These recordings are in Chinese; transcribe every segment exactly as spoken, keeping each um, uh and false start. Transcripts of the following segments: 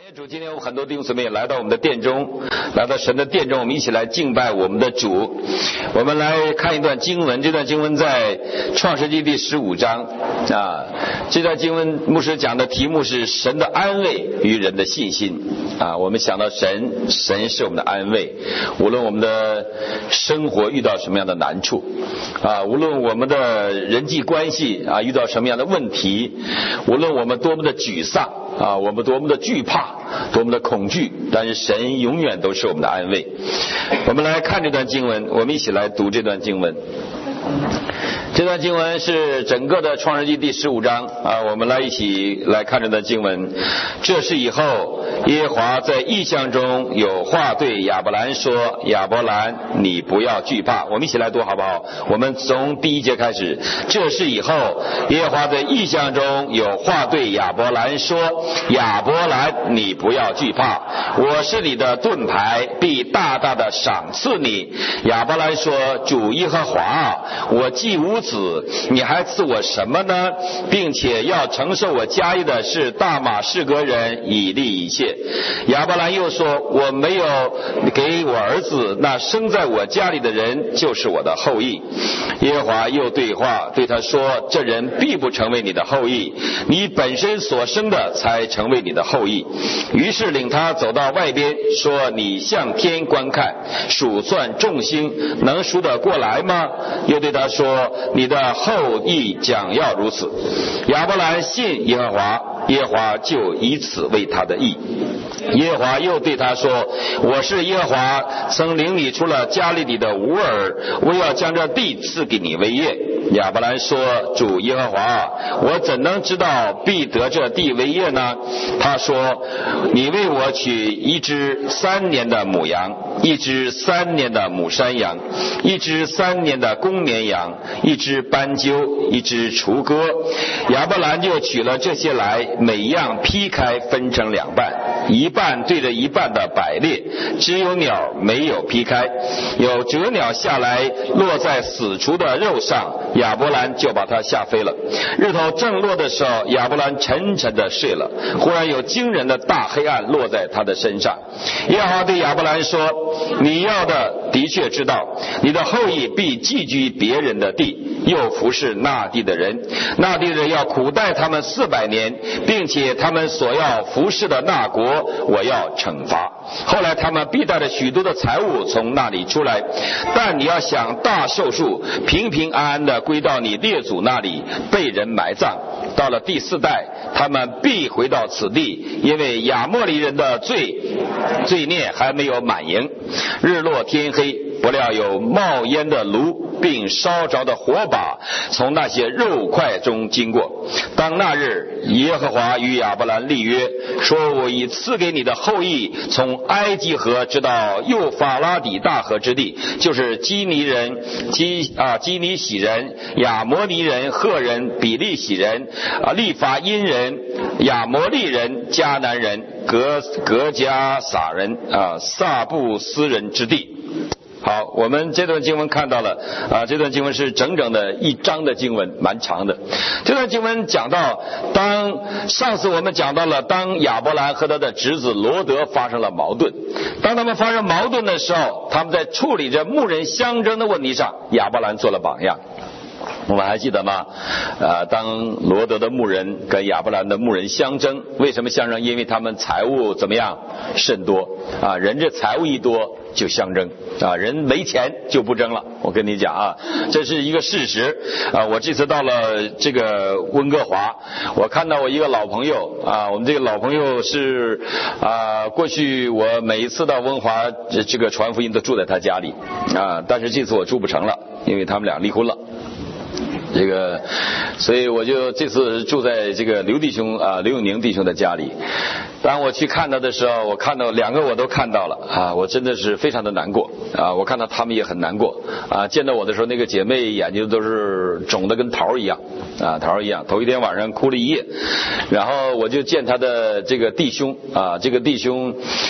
主，今天我们很多弟兄姊妹也来到我们的殿中，来到神的殿中，我们一起来敬拜我们的主。我们来看一段经文，这段经文在创世纪第十五章啊。这段经文牧师讲的题目是神的安慰与人的信心啊。我们想到神，神是我们的安慰，无论我们的生活遇到什么样的难处啊，无论我们的人际关系啊遇到什么样的问题，无论我们多么的沮丧啊，我们多么的惧怕，多么的恐惧，但是神永远都是我们的安慰。我们来看这段经文，我们一起来读这段经文。这段经文是整个的创世纪第十五章啊，我们来一起来看这段经文。这是以后耶和华在异象中有话对亚伯兰说：亚伯兰，你不要惧怕。我们一起来读好不好？我们从第一节开始。这是以后耶和华在异象中有话对亚伯兰说：亚伯兰，你不要惧怕，我是你的盾牌，必大大的赏赐你。亚伯兰说：主耶和华啊，我既无子，你还赐我什么呢？并且要承受我家业的是大马士革人以利以谢。亚伯兰又说：我没有给我儿子，那生在我家里的人就是我的后裔。耶和华又对话对他说：这人必不成为你的后裔，你本身所生的才成为你的后裔。于是领他走到外边，说：你向天观看，数算众星，能数得过来吗？又对他说：你的后裔将要如此。亚伯兰信耶和华，耶和华就以此为他的义。耶和华又对他说：我是耶和华，曾领你出了加利底的乌尔，我要将这地赐给你为业。亚伯兰说：主耶和华，我怎能知道必得这地为业呢？他说：你为我取一只三年的母羊，一只三年的母山羊，一只三年的公绵羊，一只斑鸠，一只雏鸽。亚伯兰就取了这些来，每样劈开分成两半，一半对着一半的摆列，只有鸟没有劈开。有折鸟下来落在死雏的肉上，亚伯兰就把它吓飞了。日头正落的时候，亚伯兰沉沉的睡了，忽然有惊人的大黑暗落在他的身上。耶和华对亚伯兰说：你要的的确知道，你的后裔必寄居别人的地，又服侍那地的人，那地的人要苦待他们四百年，并且他们所要服侍的那国我要惩罚。后来他们必带着许多的财物从那里出来，但你要想大寿数，平平安安的归到你列祖那里，被人埋葬。到了第四代，他们必回到此地，因为亚莫利人的罪罪孽还没有满盈。日落天黑，不料有冒烟的炉并烧着的火把从那些肉块中经过。当那日，耶和华与亚伯兰立约，说：我已赐给你的后裔从埃及河直到幼发拉底大河之地，就是基尼人、基啊基尼喜人、亚摩尼人、赫人、比利喜人、啊利法因人、亚摩利人、迦南人、格格加撒人、啊撒布斯人之地。好，我们这段经文看到了啊，这段经文是整整的一章的经文，蛮长的。这段经文讲到，当上次我们讲到了，当亚伯兰和他的侄子罗德发生了矛盾，当他们发生矛盾的时候，他们在处理着牧人相争的问题上，亚伯兰做了榜样。我们还记得吗？呃，当罗德的牧人跟亚伯兰的牧人相争，为什么相争？因为他们财物怎么样甚多啊，人这财物一多就相争啊，人没钱就不争了。我跟你讲啊，这是一个事实啊。我这次到了这个温哥华，我看到我一个老朋友啊，我们这个老朋友是啊，过去我每一次到温华这这个传福音都住在他家里啊，但是这次我住不成了，因为他们俩离婚了。这个，所以我就这次住在这个刘弟兄啊，刘永宁弟兄的家里。当我去看他的时候，我看到两个我都看到了啊，我真的是非常的难过啊。我看到他们也很难过啊。见到我的时候，那个姐妹眼睛都是肿得跟桃一样啊，桃一样。头一天晚上哭了一夜，然后我就见他的这个弟兄啊，这个弟兄。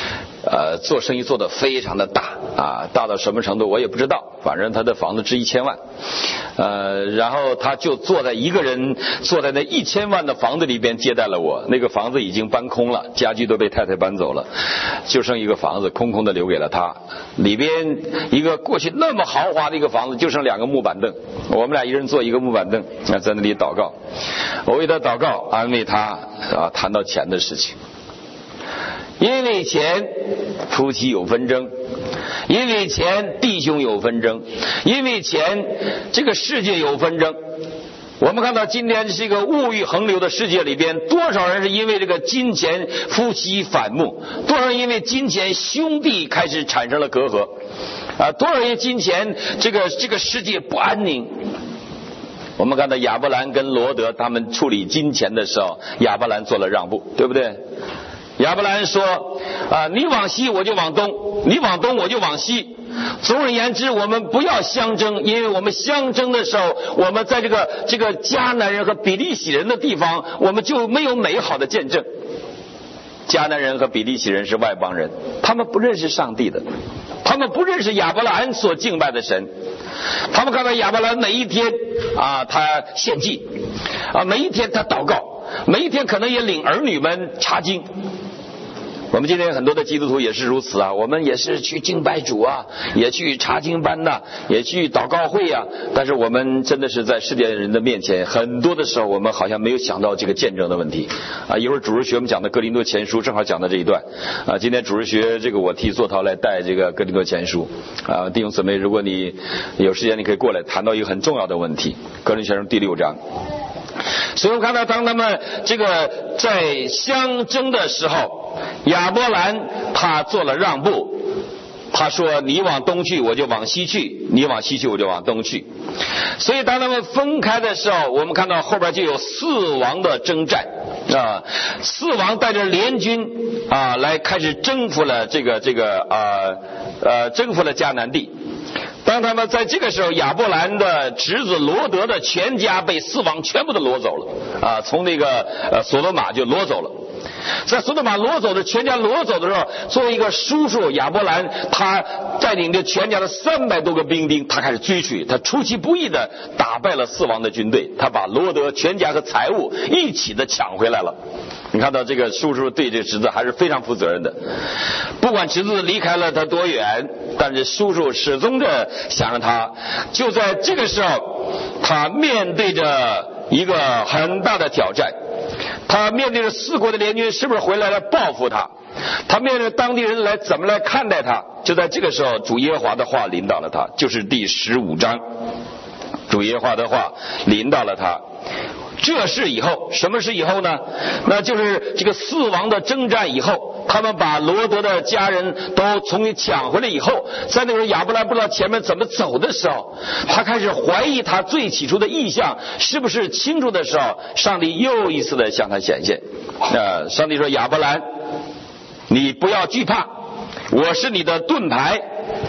呃，做生意做得非常的大啊，大到什么程度我也不知道，反正他的房子值一千万，呃，然后他就坐在一个人坐在那一千万的房子里边接待了我。那个房子已经搬空了，家具都被太太搬走了，就剩一个房子空空的留给了他。里边一个过去那么豪华的一个房子，就剩两个木板凳，我们俩一人坐一个木板凳，在那里祷告。我为他祷告，安慰他啊，谈到钱的事情。因为钱夫妻有纷争，因为钱弟兄有纷争，因为钱这个世界有纷争。我们看到今天是一个物欲横流的世界里边，多少人是因为这个金钱夫妻反目，多少人因为金钱兄弟开始产生了隔阂啊，多少人因为金钱这个这个世界不安宁。我们看到亚伯兰跟罗德他们处理金钱的时候，亚伯兰做了让步，对不对？亚伯兰说啊，你往西我就往东，你往东我就往西。总而言之，我们不要相争，因为我们相争的时候，我们在这个这个迦南人和比利洗人的地方，我们就没有美好的见证。迦南人和比利洗人是外邦人，他们不认识上帝的，他们不认识亚伯兰所敬拜的神。他们看到亚伯兰每一天啊，他献祭啊，每一天他祷告，每一天可能也领儿女们查经。我们今天很多的基督徒也是如此啊，我们也是去敬拜主啊，也去查经班呐、啊，也去祷告会啊，但是我们真的是在世界人的面前，很多的时候我们好像没有想到这个见证的问题啊。一会儿主日学我们讲的哥林多前书正好讲到这一段啊。今天主日学这个我替座涛来带这个哥林多前书啊，弟兄姊妹，如果你有时间你可以过来谈到一个很重要的问题，哥林多前书第六章。所以我看到当他们这个在相争的时候，亚伯兰他做了让步，他说你往东去我就往西去，你往西去我就往东去。所以当他们分开的时候，我们看到后边就有四王的征战啊，四王带着联军啊来开始征服了这个这个呃呃征服了迦南地。当他们在这个时候，亚伯兰的侄子罗德的全家被四王全部都掳走了啊，从那个呃索多玛就掳走了。在索多玛掳走的全家掳走的时候，作为一个叔叔亚伯兰，他带领着全家的三百多个兵丁，他开始追取，他出其不意的打败了四王的军队，他把罗德全家和财物一起的抢回来了。你看到这个叔叔对这个侄子还是非常负责任的，不管侄子离开了他多远，但是叔叔始终的想让他。就在这个时候，他面对着一个很大的挑战，他面对着四国的联军是不是回来了报复他，他面对着当地人来怎么来看待他。就在这个时候，主耶和华的话临到了他，就是第十五章，主耶和华的话临到了他。这是以后，什么是以后呢？那就是这个四王的征战以后，他们把罗德的家人都重新抢回来以后，在那个时候亚伯兰不知道前面怎么走的时候，他开始怀疑他最起初的意向是不是清楚的时候，上帝又一次的向他显现。呃，上帝说：亚伯兰，你不要惧怕，我是你的盾牌，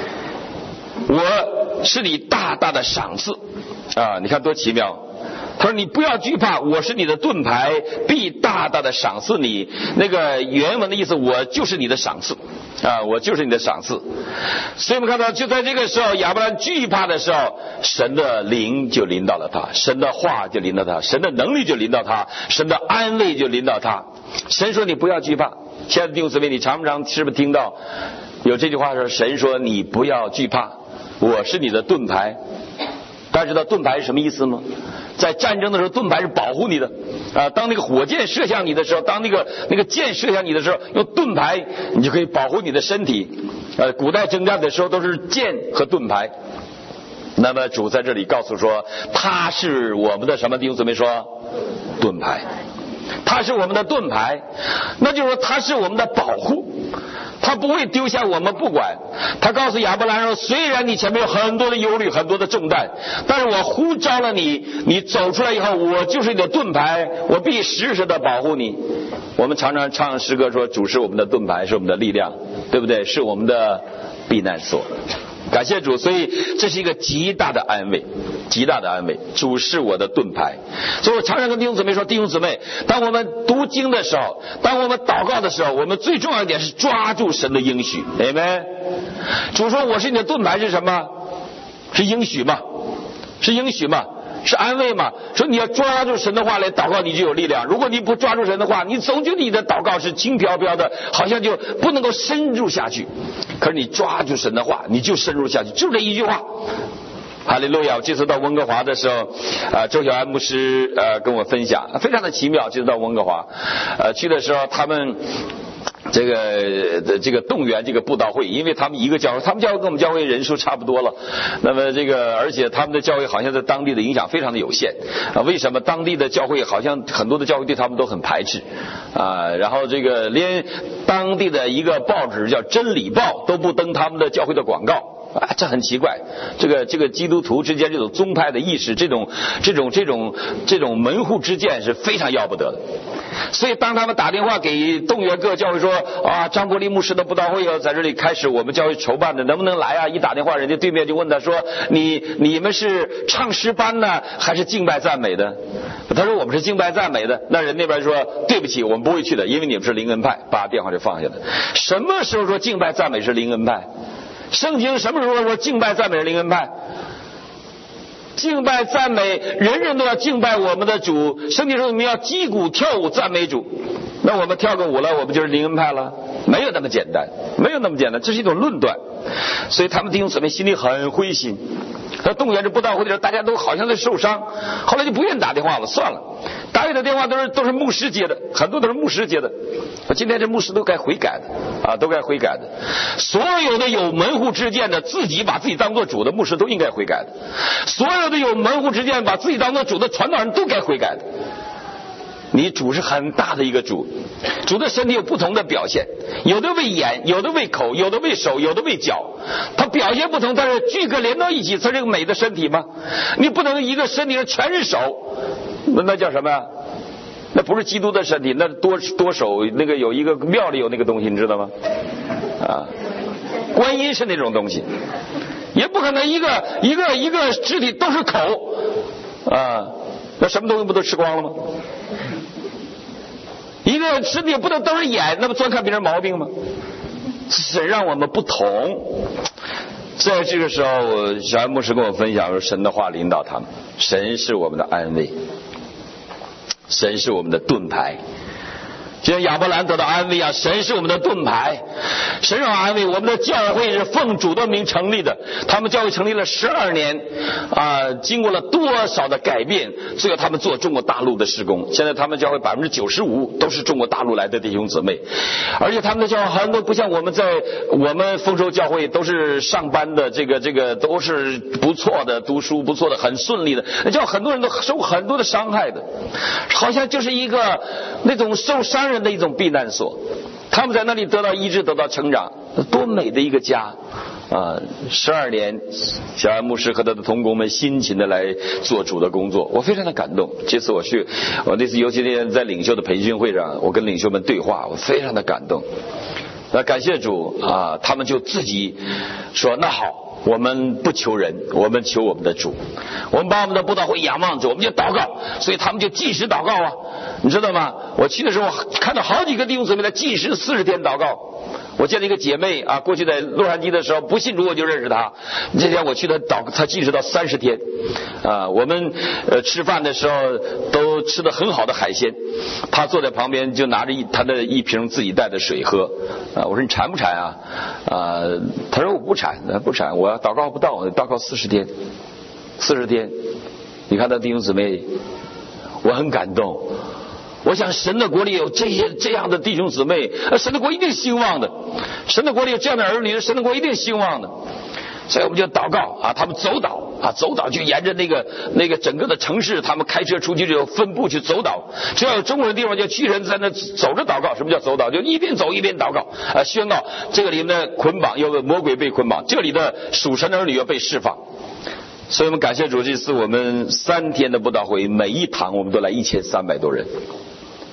我是你大大的赏赐啊！你看多奇妙。他说：你不要惧怕，我是你的盾牌，必大大的赏赐你。那个原文的意思，我就是你的赏赐啊，我就是你的赏赐。所以我们看到，就在这个时候，亚伯兰惧怕的时候，神的灵就临到了他，神的话就临到他，神的能力就临到他，神的安慰就临到他。神说：你不要惧怕。亲爱的弟兄姊妹，你常不常是不是听到有这句话说，神说你不要惧怕，我是你的盾牌。大家知道盾牌是什么意思吗？在战争的时候，盾牌是保护你的啊。当那个火箭射向你的时候，当那个那个箭射向你的时候，用盾牌你就可以保护你的身体。呃，古代征战的时候都是箭和盾牌。那么主在这里告诉说，他是我们的什么？弟兄姊妹说，盾牌。他是我们的盾牌，那就是说他是我们的保护。他不会丢下我们不管。他告诉亚伯兰说，虽然你前面有很多的忧虑，很多的重担，但是我呼召了你，你走出来以后，我就是你的盾牌，我必时时的保护你。我们常常唱诗歌说，主是我们的盾牌，是我们的力量，对不对？是我们的避难所。 感谢主，所以这是一个极大的安慰，极大的安慰。主是我的盾牌，所以我常常跟弟兄姊妹说，弟兄姊妹，当我们读经的时候，当我们祷告的时候，我们最重要一点是抓住神的应许。阿们。主说我是你的盾牌是什么？是应许嘛？是应许嘛？是安慰嘛？说你要抓住神的话来祷告，你就有力量。如果你不抓住神的话，你总觉得你的祷告是轻飘飘的，好像就不能够深入下去。可是你抓住神的话，你就深入下去，就这一句话。哈利路亚！这次到温哥华的时候，啊、呃，周小安牧师呃跟我分享，非常的奇妙。这次到温哥华，呃，去的时候他们。这个这个动员这个布道会，因为他们一个教会，他们教会跟我们教会人数差不多了。那么这个，而且他们的教会好像在当地的影响非常的有限啊。为什么当地的教会好像很多的教会对他们都很排斥啊？然后这个连当地的一个报纸叫《真理报》都不登他们的教会的广告。啊，这很奇怪，这个这个基督徒之间这种宗派的意识，这种这种这种这种门户之见是非常要不得的。所以当他们打电话给动员各教会说啊，张伯苓牧师的布道会要在这里开始，我们教会筹办的，能不能来啊？一打电话，人家对面就问他说，你你们是唱诗班呢，还是敬拜赞美的？他说我们是敬拜赞美的。那人那边说对不起，我们不会去的，因为你们是灵恩派，把电话就放下了。什么时候说敬拜赞美是灵恩派？圣经什么时候说敬拜赞美是灵恩派？敬拜赞美，人人都要敬拜我们的主。圣经说我们要击鼓跳舞赞美主，那我们跳个舞了，我们就是灵恩派了？没有那么简单，没有那么简单，这是一种论断。所以他们弟兄姊妹心里很灰心。他动员这布道会的时候，大家都好像在受伤，后来就不愿意打电话了，算了。打给的电话都是都是牧师接的，很多都是牧师接的。今天这牧师都该悔改的啊，都该悔改的。所有的有门户之见的，自己把自己当做主的牧师都应该悔改的。所有的有门户之见把自己当做主的传道人都该悔改的。你主是很大的一个主，主的身体有不同的表现，有的为眼，有的为口，有的为手，有的为脚，它表现不同，但是聚合连到一起才是这个美的身体吗？你不能一个身体上全是手，那叫什么呀？那不是基督的身体，那多多手，那个有一个庙里有那个东西，你知道吗？啊，观音是那种东西，也不可能一个一个一个肢体都是口啊，那什么东西不都吃光了吗？一个身体不能都是眼，那不专看别人毛病吗？神让我们不同。在这个时候，小安牧师跟我分享说，神的话领导他们，神是我们的安慰，神是我们的盾牌。就像亚伯兰得到安慰啊，神是我们的盾牌，神让安慰。我们的教会是奉主的名成立的，他们教会成立了十二年啊，经过了多少的改变，最后他们做中国大陆的事工。现在他们教会百分之九十五都是中国大陆来的弟兄姊妹，而且他们的教会很多不像我们在我们丰收教会都是上班的，这个这个都是不错的，读书不错的，很顺利的，叫很多人都受很多的伤害的，好像就是一个那种受伤人的一种避难所。他们在那里得到医治，得到成长，多美的一个家啊！十二年，小安牧师和他的同工们辛勤的来做主的工作，我非常的感动。这次我去，我那次尤其那天在领袖的培训会上，我跟领袖们对话，我非常的感动。那感谢主啊，他们就自己说那好，我们不求人，我们求我们的主，我们把我们的布道会仰望主，我们就祷告。所以他们就计时祷告啊，你知道吗？我去的时候看到好几个弟兄姊妹在计时四十天祷告。我见了一个姐妹啊，过去在洛杉矶的时候不信主我就认识她，这天我去她祷她计时到三十天啊。我们呃吃饭的时候都吃的很好的海鲜，她坐在旁边就拿着一她的一瓶自己带的水喝啊。我说你馋不馋啊？啊，她说我不馋，不馋，我祷告不到，我祷告四十天，四十天。你看她弟兄姊妹，我很感动。我想神的国里有这些这样的弟兄姊妹，神的国一定兴旺的，神的国里有这样的儿女，神的国一定兴旺的。所以我们就祷告啊，他们走岛啊，走岛就沿着那个那个整个的城市，他们开车出去就分部去走岛。只要有中国人的地方，就去人在那走着祷告。什么叫走岛？就一边走一边祷告啊，宣告这个里面的捆绑，有个魔鬼被捆绑，这里的属神的儿女要被释放。所以我们感谢主，这次我们三天的布道会，每一堂我们都来一千三百多人。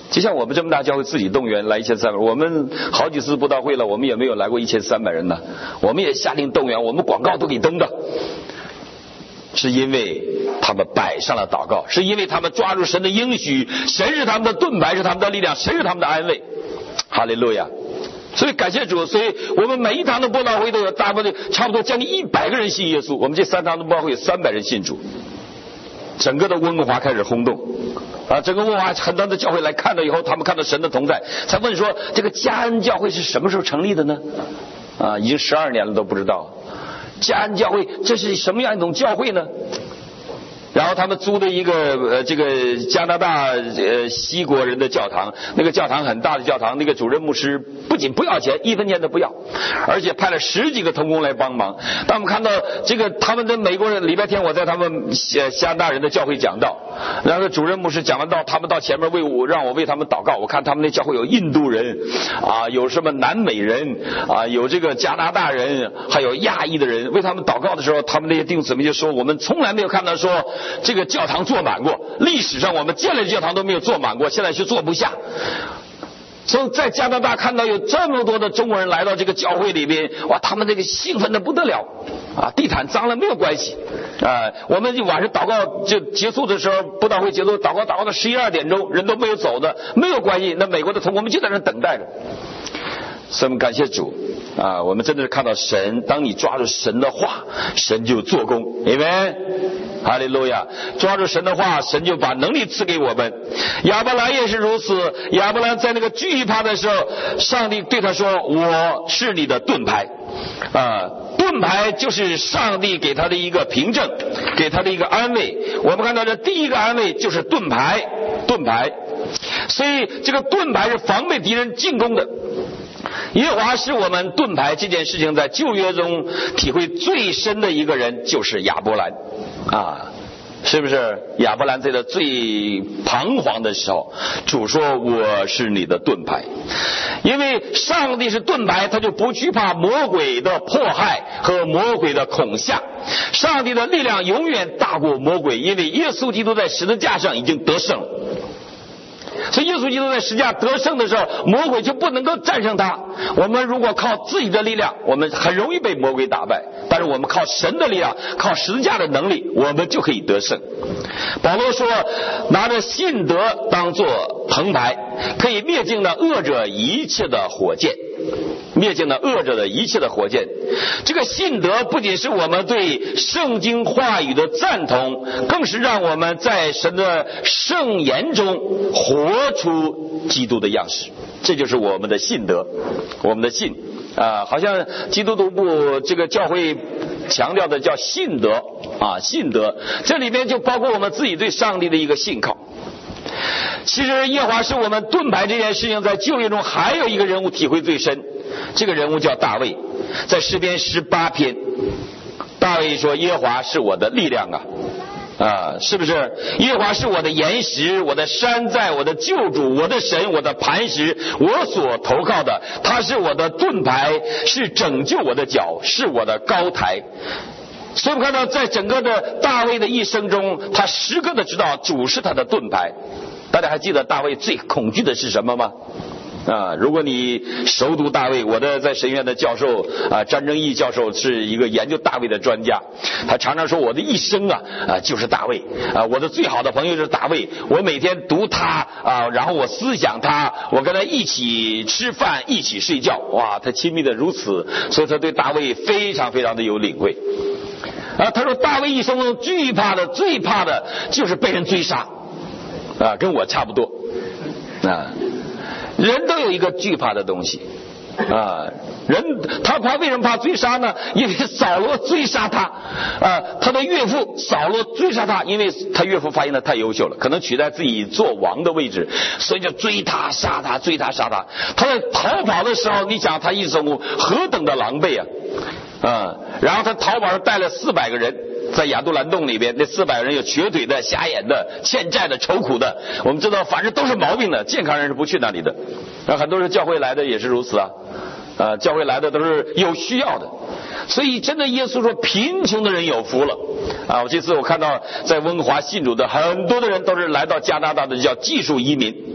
就像我们这么大教会自己动员来一千三百，我们好几次布道会了，我们也没有来过一千三百人呢。我们也下令动员，我们广告都给登的，是因为他们摆上了祷告，是因为他们抓住神的应许，神是他们的盾牌，是他们的力量，神是他们的安慰。哈利路亚！所以感谢主，所以我们每一堂的布道会都有大部分差不多将近一百个人信耶稣，我们这三堂的布道会有三百人信主。整个的温哥华开始轰动啊！整个温哥华很多的教会来看了以后，他们看到神的同在，才问说这个嘉恩教会是什么时候成立的呢？啊，已经十二年了都不知道。嘉恩教会这是什么样一种教会呢？然后他们租的一个呃这个加拿大呃西国人的教堂，那个教堂很大的教堂，那个主任牧师不仅不要钱，一分钱都不要，而且派了十几个同工来帮忙。当我们看到这个他们的美国人，礼拜天我在他们加拿大人的教会讲道，然后主任牧师讲完道，他们到前面为我让我为他们祷告。我看他们那教会有印度人啊，有什么南美人啊，有这个加拿大人，还有亚裔的人，为他们祷告的时候，他们那些弟兄姊妹就说，我们从来没有看到说这个教堂坐满过，历史上我们建了教堂都没有坐满过，现在是坐不下。所以在加拿大看到有这么多的中国人来到这个教会里边，哇，他们这个兴奋的不得了啊！地毯脏了没有关系啊，我们就晚上祷告就结束的时候，布道会结束，祷告祷告到十一二点钟，人都没有走的，没有关系。那美国的同工们就在那等待着。所以我们感谢主啊！我们真的是看到神，当你抓住神的话，神就做工，阿们。哈利路亚！抓住神的话，神就把能力赐给我们。亚伯兰也是如此。亚伯兰在那个惧怕的时候，上帝对他说：“我是你的盾牌。”啊，盾牌就是上帝给他的一个凭证，给他的一个安慰。我们看到这第一个安慰就是盾牌，盾牌。所以这个盾牌是防备敌人进攻的。耶和华是我们盾牌，这件事情在旧约中体会最深的一个人就是亚伯兰啊，是不是？亚伯兰在他最彷徨的时候，主说我是你的盾牌。因为上帝是盾牌，他就不惧怕魔鬼的迫害和魔鬼的恐吓。上帝的力量永远大过魔鬼，因为耶稣基督在十字架上已经得胜。所以耶稣基督在十字架得胜的时候，魔鬼就不能够战胜他。我们如果靠自己的力量，我们很容易被魔鬼打败，但是我们靠神的力量，靠十字架的能力，我们就可以得胜。保罗说，拿着信德当作藤牌，可以灭尽了恶者一切的火箭，灭尽了恶者的一切的火箭。这个信德不仅是我们对圣经话语的赞同，更是让我们在神的圣言中活出基督的样式。这就是我们的信德，我们的信啊，好像基督徒部这个教会强调的叫信德啊，信德，这里面就包括我们自己对上帝的一个信靠。其实耶和华是我们盾牌这件事情，在旧约中还有一个人物体会最深，这个人物叫大卫。在诗篇十八篇，大卫说：“耶和华是我的力量啊，啊，是不是？耶和华是我的岩石，我的山寨，我的救主，我的神，我的磐石，我所投靠的。他是我的盾牌，是拯救我的脚，是我的高台。”所以我们看到，在整个的大卫的一生中，他时刻的知道主是他的盾牌。大家还记得大卫最恐惧的是什么吗？啊，如果你熟读大卫，我的在神学院的教授啊，詹正义教授是一个研究大卫的专家，他常常说我的一生啊啊就是大卫啊，我的最好的朋友就是大卫，我每天读他啊，然后我思想他，我跟他一起吃饭，一起睡觉，哇，他亲密的如此，所以他对大卫非常非常的有领会。啊，他说大卫一生中惧怕的、最怕的就是被人追杀，啊，跟我差不多，啊。人都有一个惧怕的东西啊，人他怕为什么怕追杀呢？因为扫罗追杀他啊，他的岳父扫罗追杀他，因为他岳父发现他太优秀了，可能取代自己做王的位置，所以就追他杀他，追他杀他。他在逃跑的时候，你想他一生何等的狼狈啊！啊，然后他逃跑时带了四百个人。在亚杜兰洞里边，那四百人有瘸腿的、瞎眼的、欠债的、愁苦的。我们知道，反正都是毛病的，健康人是不去那里的。啊，很多人教会来的也是如此啊，啊，教会来的都是有需要的。所以，真的，耶稣说，贫穷的人有福了啊！我这次我看到在温哥华信主的很多的人都是来到加拿大的叫技术移民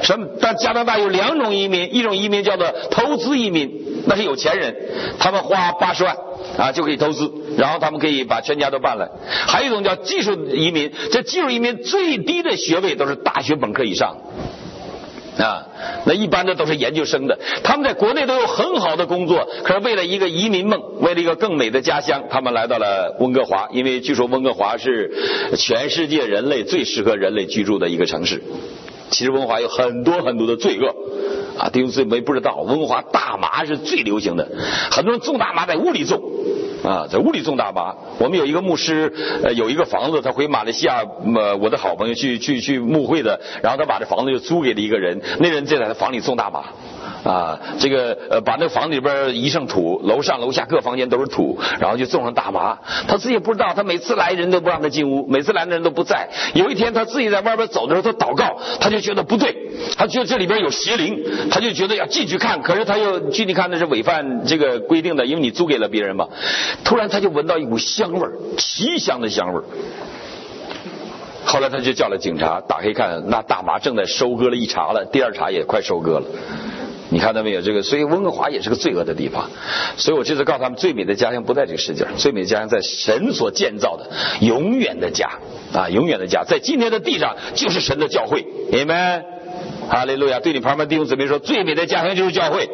什么？但加拿大有两种移民，一种移民叫做投资移民，那是有钱人，他们花八十万啊就可以投资，然后他们可以把全家都办来。还有一种叫技术移民，这技术移民最低的学位都是大学本科以上。啊，那一般的都是研究生的，他们在国内都有很好的工作，可是为了一个移民梦，为了一个更美的家乡，他们来到了温哥华，因为据说温哥华是全世界人类最适合人类居住的一个城市。其实温哥华有很多很多的罪恶啊，弟兄姊妹不知道，温哥华大麻是最流行的，很多人种大麻在屋里种啊，在屋里种大麻。我们有一个牧师，呃，有一个房子，他回马来西亚，呃，我的好朋友去去去牧会的，然后他把这房子就租给了一个人，那人就在他房里种大麻。啊，这个呃，把那房子里边一上土，楼上楼下各房间都是土，然后就种上大麻。他自己也不知道，他每次来人都不让他进屋，每次来的人都不在。有一天他自己在外边走的时候，他祷告，他就觉得不对，他觉得这里边有邪灵，他就觉得要进去看，可是他又进去看那是违反这个规定的，因为你租给了别人嘛。突然他就闻到一股香味儿，奇香的香味儿。后来他就叫了警察，打开一看，那大麻正在收割了一茬了，第二茬也快收割了。你看到没有？这个，所以温哥华也是个罪恶的地方。所以我这次告诉他们，最美的家乡不在这个世界上，最美的家乡在神所建造的永远的家啊，永远的家，在今天的地上就是神的教会。阿们，哈利路亚！对你旁边弟兄姊妹说，最美的家乡就是教会，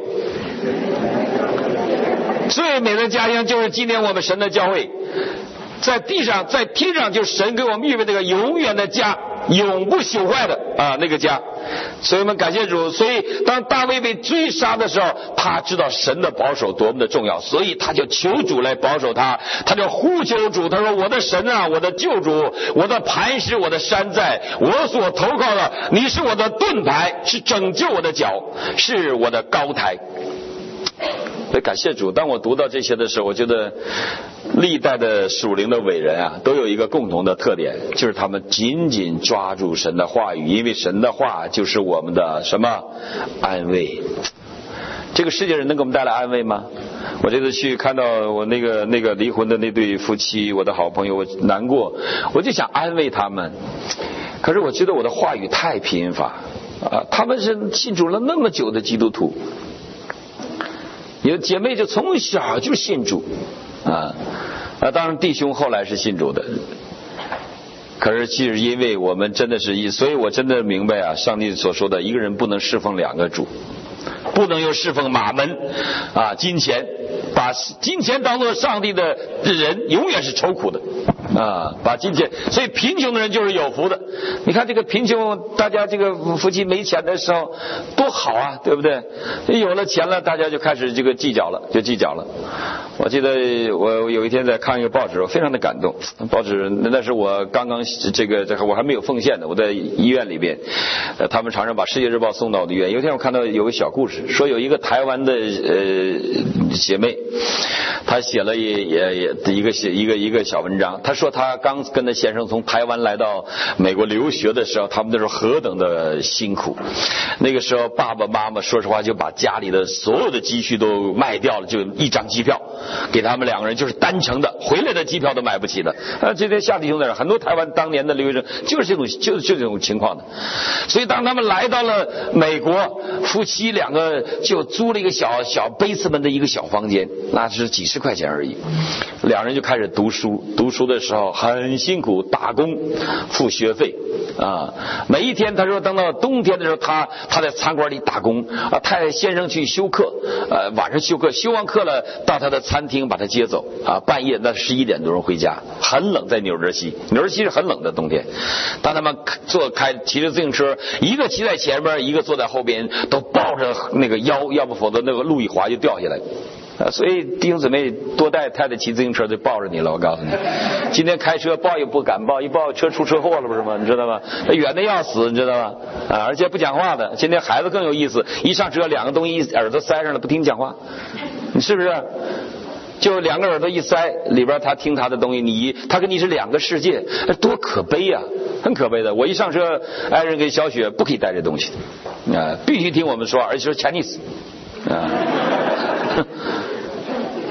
最美的家乡就是今天我们神的教会。在地上，在天上，就是神给我们预备那个永远的家，永不朽坏的啊那个家。所以我们感谢主。所以当大卫被追杀的时候，他知道神的保守多么的重要，所以他就求主来保守他，他就呼求主，他说：“我的神啊，我的救主，我的磐石，我的山寨，我所投靠的，你是我的盾牌，是拯救我的脚，是我的高台。”所以感谢主。当我读到这些的时候，我觉得历代的属灵的伟人啊，都有一个共同的特点，就是他们紧紧抓住神的话语，因为神的话就是我们的什么安慰。这个世界人能给我们带来安慰吗？我这次去看到我那个那个离婚的那对夫妻，我的好朋友，我难过，我就想安慰他们，可是我觉得我的话语太贫乏啊，他们是信主了那么久的基督徒。有姐妹就从小就信主啊啊，当然弟兄后来是信主的，可是其实因为我们真的是，所以我真的明白啊，上帝所说的一个人不能侍奉两个主，不能又侍奉马门啊金钱，把金钱当作上帝的人永远是愁苦的啊，把金钱，所以贫穷的人就是有福的。你看这个贫穷，大家这个夫妻没钱的时候多好啊，对不对？有了钱了，大家就开始这个计较了，就计较了。我记得我有一天在看一个报纸，我非常的感动。报纸那是我刚刚这个这个我还没有奉献的，我在医院里边，呃，他们常常把《世界日报》送到我的医院。有一天我看到有个小故事，说有一个台湾的呃姐妹，她写了也也也一个写一个一个小文章，她说她刚跟她先生从台湾来到美国留学的时候，他们那时候何等的辛苦。那个时候爸爸妈妈说实话就把家里的所有的积蓄都卖掉了，就一张机票给他们两个人，就是单程的，回来的机票都买不起的。啊，这些下弟兄在这，很多台湾当年的留学生就是这种就是就这种情况的。所以当他们来到了美国，夫妻两个就租了一个小小basement的一个小房间，那是几十块钱而已。两人就开始读书，读书的时候很辛苦，打工付学费啊。每一天他说等到冬天的时候，他他在餐馆里打工啊，太先生去修课，呃晚上修课，修完课了到他的餐厅把他接走啊，半夜那十一点多钟回家，很冷，在纽泽西，纽泽西是很冷的冬天。当他们坐开骑着自行车，一个骑在前面，一个坐在后边，都抱着那个腰，要不否则那个路一滑就掉下来。啊，所以弟兄姊妹多带太太骑自行车就抱着你了，我告诉你，今天开车抱也不敢抱，一抱车出车祸了不是吗？你知道吗？远的要死，你知道吗？啊，而且不讲话的。今天孩子更有意思，一上车两个东西耳朵塞上了，不听讲话，你是不是？就两个耳朵一塞，里边他听他的东西，你他跟你是两个世界，多可悲啊，很可悲的。我一上车，爱人跟小雪不可以带这东西啊，必须听我们说，而且说 Chinese 啊。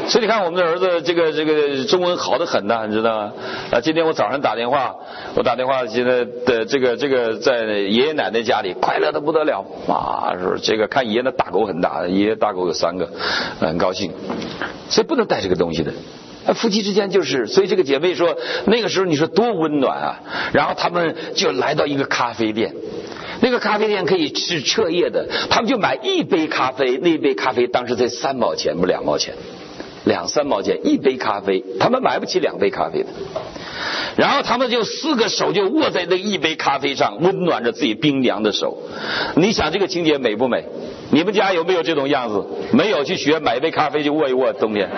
所以你看我们的儿子这个这个中文好得很呐，你知道吗？啊，今天我早上打电话，我打电话现在的这个这个在爷爷奶奶家里，快乐的不得了啊！说这个看爷爷的大狗很大，爷爷大狗有三个，很高兴。所以不能带这个东西的。夫妻之间就是，所以这个姐妹说，那个时候你说多温暖啊！然后他们就来到一个咖啡店。那个咖啡店可以吃彻夜的，他们就买一杯咖啡，那杯咖啡当时才三毛钱不两毛钱，两三毛钱一杯咖啡，他们买不起两杯咖啡的。然后他们就四个手就握在那一杯咖啡上，温暖着自己冰凉的手。你想这个情节美不美？你们家有没有这种样子？没有，去学买一杯咖啡就握一握，冬天。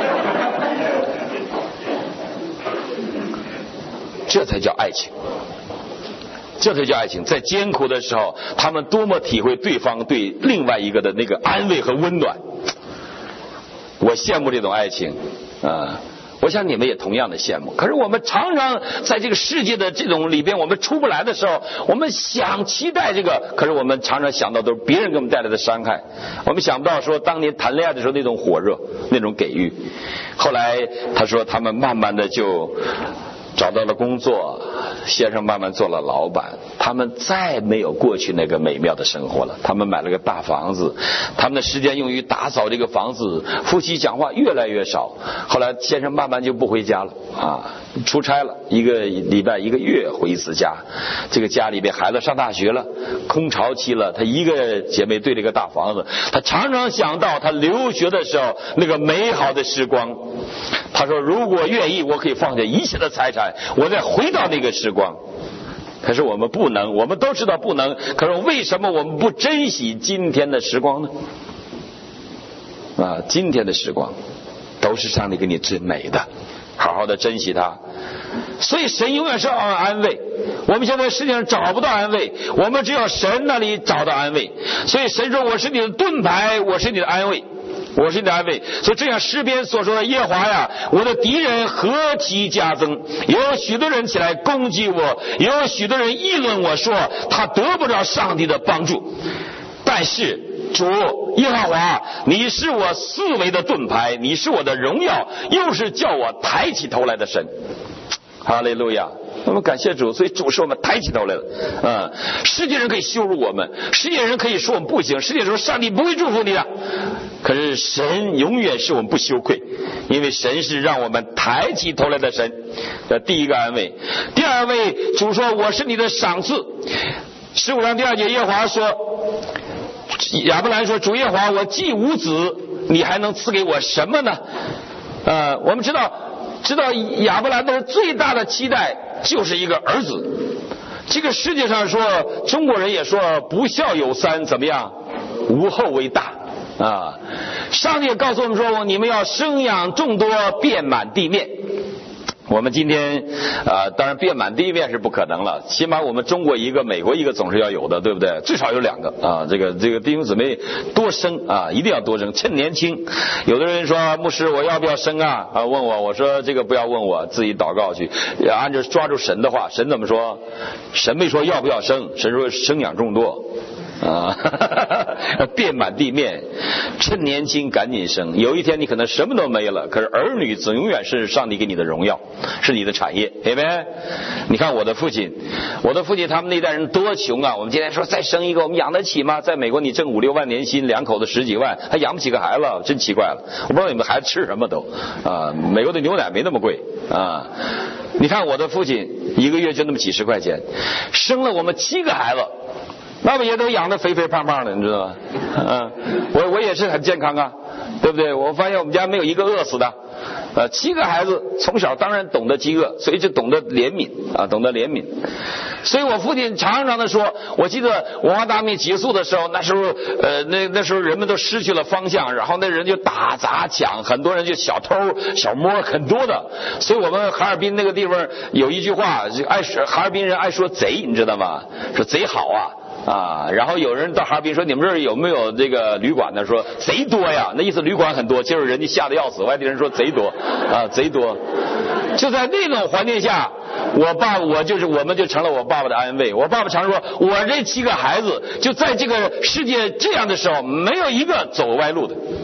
这才叫爱情。这才叫爱情，在艰苦的时候，他们多么体会对方对另外一个的那个安慰和温暖。我羡慕这种爱情啊！我想你们也同样的羡慕。可是我们常常在这个世界的这种里边，我们出不来的时候，我们想期待这个，可是我们常常想到都是别人给我们带来的伤害。我们想不到说当年谈恋爱的时候那种火热，那种给予。后来他说他们慢慢的就找到了工作，先生慢慢做了老板，他们再没有过去那个美妙的生活了。他们买了个大房子，他们的时间用于打扫这个房子，夫妻讲话越来越少。后来先生慢慢就不回家了啊，出差了，一个礼拜一个月回一次家。这个家里边孩子上大学了，空巢期了，他一个姐妹对这个大房子，他常常想到他留学的时候那个美好的时光。他说如果愿意，我可以放下一切的财产，我再回到那个时光。可是我们不能，我们都知道不能，可是为什么我们不珍惜今天的时光呢？啊，今天的时光都是上帝给你最美的，好好的珍惜它。所以神永远是要安慰，我们现在世界上找不到安慰，我们只有神那里找到安慰。所以神说我是你的盾牌，我是你的安慰，我是你的安慰。所以这样诗篇所说的，耶和华呀，我的敌人何其加增，有许多人起来攻击我，有许多人议论我说他得不着上帝的帮助。但是主耶和华，你是我四围的盾牌，你是我的荣耀，又是叫我抬起头来的神。哈利路亚，我们感谢主。所以主是我们抬起头来的。嗯，世界人可以羞辱我们，世界人可以说我们不行，世界说上帝不会祝福你的，可是神永远是我们不羞愧，因为神是让我们抬起头来的神。这第一个安慰。第二位，主说我是你的赏赐。十五章第二节，耶和华说，亚伯兰说，主耶和华，我既无子，你还能赐给我什么呢？呃，我们知道知道亚伯兰的最大的期待就是一个儿子。这个世界上说，中国人也说不孝有三，怎么样？无后为大啊！上帝也告诉我们说，你们要生养众多，遍满地面。我们今天啊、呃，当然遍满地面是不可能了，起码我们中国一个，美国一个总是要有的，对不对？最少有两个啊！这个这个弟兄姊妹多生啊，一定要多生，趁年轻。有的人说牧师，我要不要生啊？啊，问我，我说这个不要问我，自己祷告去，按照抓住神的话。神怎么说？神没说要不要生，神说生养众多。啊，遍满地面，趁年轻赶紧生。有一天你可能什么都没了，可是儿女总永远是上帝给你的荣耀，是你的产业，对不对？你看我的父亲，我的父亲他们那代人多穷啊！我们今天说再生一个，我们养得起吗？在美国你挣五六万年薪，两口子十几万，还养不起个孩子，真奇怪了。我不知道你们孩子吃什么都啊，美国的牛奶没那么贵啊。你看我的父亲一个月就那么几十块钱，生了我们七个孩子。那么也都养得肥肥胖胖的，你知道吗？嗯，我我也是很健康啊，对不对？我发现我们家没有一个饿死的，呃，七个孩子从小当然懂得饥饿，所以就懂得怜悯啊，懂得怜悯。所以我父亲常常的说，我记得文化大革命结束的时候，那时候呃那那时候人们都失去了方向，然后那人就打砸抢，很多人就小偷小摸很多的。所以我们哈尔滨那个地方有一句话，就爱说哈尔滨人爱说贼，你知道吗？说贼好啊。啊，然后有人到哈尔滨说，你们这儿有没有这个旅馆呢？说贼多呀，那意思旅馆很多，就是人家吓得要死。外地人说贼多啊，贼多。就在那种环境下，我爸我就是我们就成了我爸爸的安慰。我爸爸常说，我这七个孩子就在这个世界这样的时候，没有一个走歪路的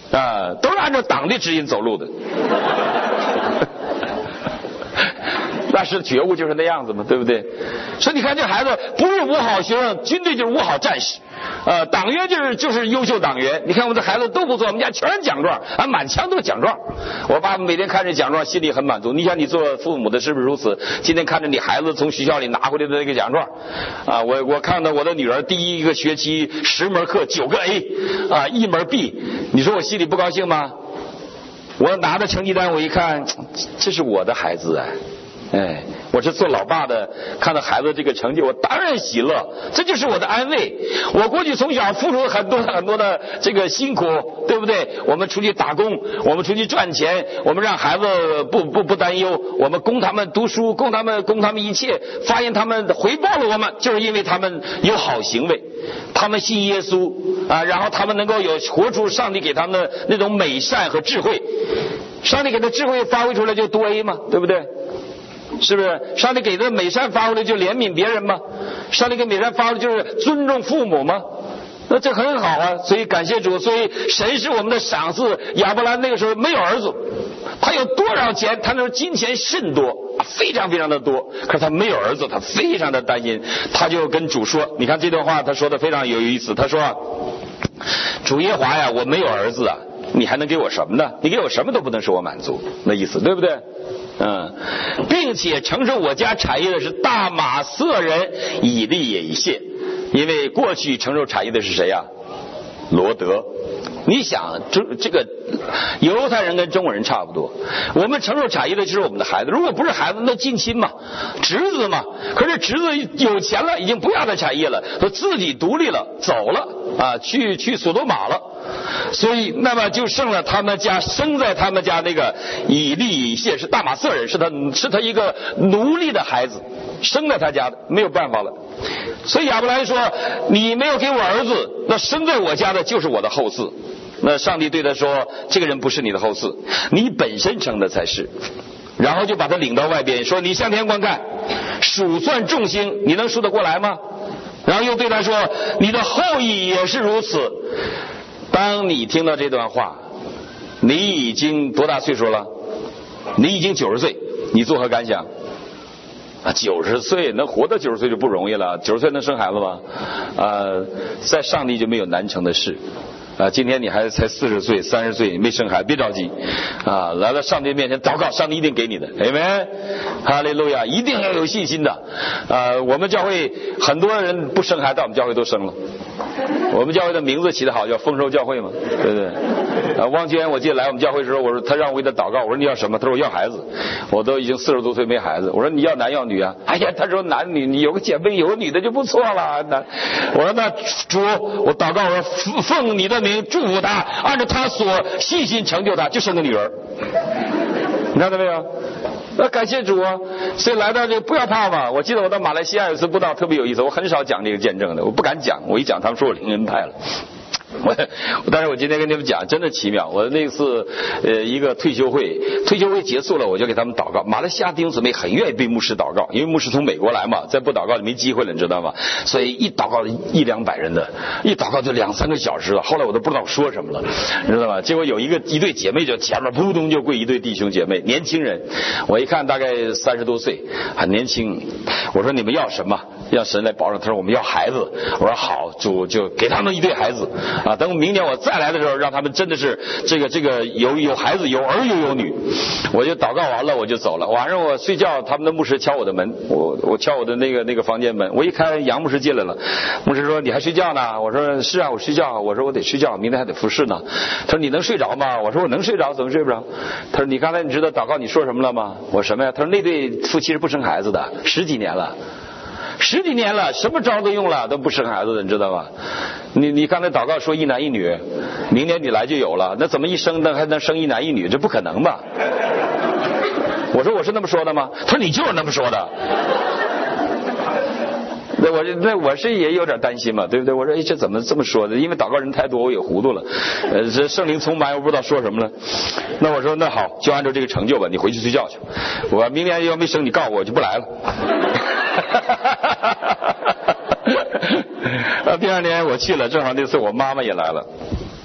啊，都是按照党的指引走路的。那是觉悟就是那样子嘛，对不对？所以你看这孩子不是五好学生，军队就是五好战士，呃，党员就是就是优秀党员。你看我们这孩子都不错，我们家全是奖状，啊，满墙都是奖状。我爸爸每天看着奖状，心里很满足。你想你做父母的是不是如此？今天看着你孩子从学校里拿回来的那个奖状，啊，我我看到我的女儿第一个学期十门课九个 A， 啊，一门 B， 你说我心里不高兴吗？我拿着成绩单我一看，这是我的孩子啊。哎，我是做老爸的，看到孩子这个成绩，我当然喜乐，这就是我的安慰。我过去从小付出了很多很多的这个辛苦，对不对？我们出去打工，我们出去赚钱，我们让孩子不不不担忧，我们供他们读书，供他们供他们一切，发现他们回报了我们，就是因为他们有好行为，他们信耶稣啊，然后他们能够有活出上帝给他们的那种美善和智慧。上帝给的智慧发挥出来就多 A 嘛，对不对？是不是？上帝给的美善发挥的就怜悯别人吗？上帝给美善发挥的就是尊重父母吗？那这很好啊，所以感谢主。所以神是我们的赏赐。亚伯兰那个时候没有儿子，他有多少钱？他那时候金钱甚多，非常非常的多，可是他没有儿子，他非常的担心。他就跟主说，你看这段话他说的非常有意思，他说，主耶和华呀，我没有儿子啊，你还能给我什么呢？你给我什么都不能使我满足，那意思对不对？嗯，并且承受我家产业的是大马色人以利也以谢，因为过去承受产业的是谁呀？罗德。你想这这个犹太人跟中国人差不多，我们承受产业的就是我们的孩子，如果不是孩子那近亲嘛，侄子嘛。可是侄子有钱了，已经不要他产业了，他自己独立了，走了啊，去去索多玛了。所以那么就剩了他们家生在他们家那个以利以谢，是大马色人，是他是他一个奴隶的孩子，生在他家的，没有办法了。所以亚伯兰说，你没有给我儿子，那生在我家的就是我的后嗣。那上帝对他说，这个人不是你的后嗣，你本身生的才是。然后就把他领到外边，说你向天观看，数算众星，你能数得过来吗？然后又对他说，你的后裔也是如此。当你听到这段话，你已经多大岁数了？你已经九十岁，你作何感想？啊，九十岁能活到九十岁就不容易了，九十岁能生孩子吗？呃，在上帝就没有难成的事。啊，今天你还才四十岁、三十岁没生孩子，别着急啊！来到上帝面前祷告，上帝一定给你的，阿们，哈利路亚！一定要有信心的。啊，我们教会很多人不生孩子，但我们教会都生了。我们教会的名字起得好，叫丰收教会嘛，对不对？啊，汪娟，我记得来我们教会的时候，我说他让我为他祷告，我说你要什么？他说我要孩子，我都已经四十多岁没孩子。我说你要男要女啊？哎呀，他说男女，你有个姐妹有个女的就不错了。那我说那主，我祷告，我说奉你的名祝福他，按照他所信心成就他，就生个女儿。你看到没有？那感谢主啊！所以来到这个不要怕嘛。我记得我到马来西亚有一次布道特别有意思，我很少讲这个见证的，我不敢讲，我一讲他们说我灵恩派了。我，但是我今天跟你们讲，真的奇妙。我那次呃一个退休会，退休会结束了，我就给他们祷告。马来西亚弟兄姊妹很愿意被牧师祷告，因为牧师从美国来嘛，再不祷告就没机会了，你知道吗？所以一祷告一两百人的，一祷告就两三个小时了。后来我都不知道说什么了，你知道吗？结果有一个一对姐妹就前面扑通就跪一对弟兄姐妹，年轻人，我一看大概三十多岁，很年轻。我说你们要什么？让神来保证。他说我们要孩子。我说好，主就给他们一对孩子。啊，等明年我再来的时候，让他们真的是这个这个有有孩子，有儿又有女。我就祷告完了，我就走了。晚上我睡觉，他们的牧师敲我的门，我我敲我的那个那个房间门，我一开，杨牧师进来了。牧师说你还睡觉呢？我说是啊，我睡觉。我说我得睡觉，明天还得服侍呢。他说你能睡着吗？我说我能睡着，怎么睡不着？他说你刚才你知道祷告你说什么了吗？我什么呀？他说那对夫妻是不生孩子的，十几年了。十几年了，什么招都用了，都不生孩子的，你知道吧？你你刚才祷告说一男一女，明年你来就有了，那怎么一生呢还能生一男一女？这不可能吧？我说我是那么说的吗？他说你就是那么说的。那我那我是也有点担心嘛，对不对？我说哎，这怎么这么说的？因为祷告人太多，我也糊涂了。呃，这圣灵充满，我不知道说什么了。那我说那好，就按照这个成就吧，你回去睡觉去。我明年要没生，你告诉我，我就不来了。啊，第二年我去了，正好那次我妈妈也来了。